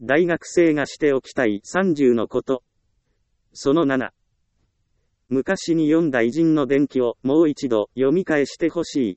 大学生がしておきたい30のこと。その7。昔に読んだ偉人の伝記をもう一度読み返してほしい。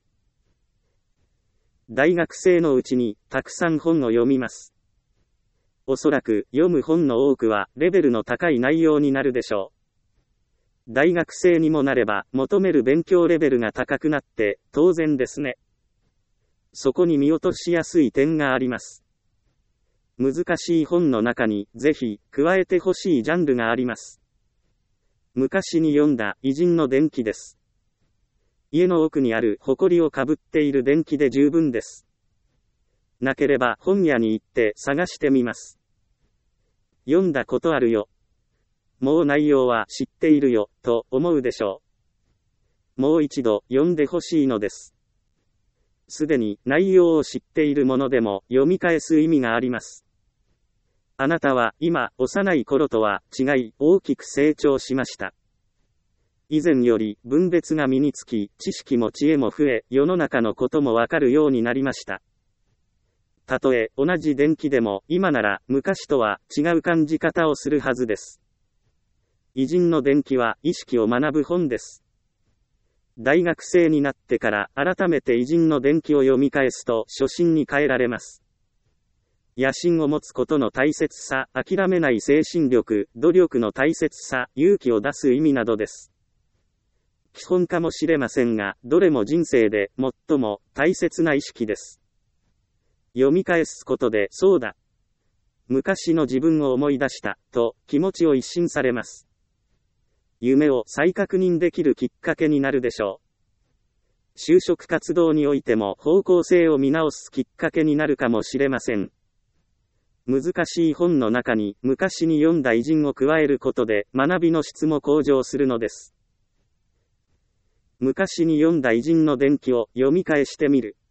大学生のうちにたくさん本を読みます。おそらく読む本の多くはレベルの高い内容になるでしょう。大学生にもなれば求める勉強レベルが高くなって当然ですね。そこに見落としやすい点があります。難しい本の中にぜひ加えてほしいジャンルがあります。昔に読んだ偉人の伝記です。家の奥にある埃をかぶっている伝記で十分です。なければ本屋に行って探してみます。読んだことあるよ。もう内容は知っているよ、と思うでしょう。もう一度読んでほしいのです。すでに内容を知っているものでも読み返す意味があります。あなたは今、幼い頃とは違い大きく成長しました。以前より分別が身につき、知識も知恵も増え、世の中のこともわかるようになりました。たとえ同じ伝記でも今なら昔とは違う感じ方をするはずです。偉人の伝記は意識を学ぶ本です。大学生になってから改めて偉人の伝記を読み返すと初心に変えられます。野心を持つことの大切さ、諦めない精神力、努力の大切さ、勇気を出す意味などです。基本かもしれませんが、どれも人生で最も大切な意識です。読み返すことで、そうだ。昔の自分を思い出した、と気持ちを一新されます。夢を再確認できるきっかけになるでしょう。就職活動においても方向性を見直すきっかけになるかもしれません。難しい本の中に昔に読んだ偉人を加えることで学びの質も向上するのです。昔に読んだ偉人の伝記を読み返してみる。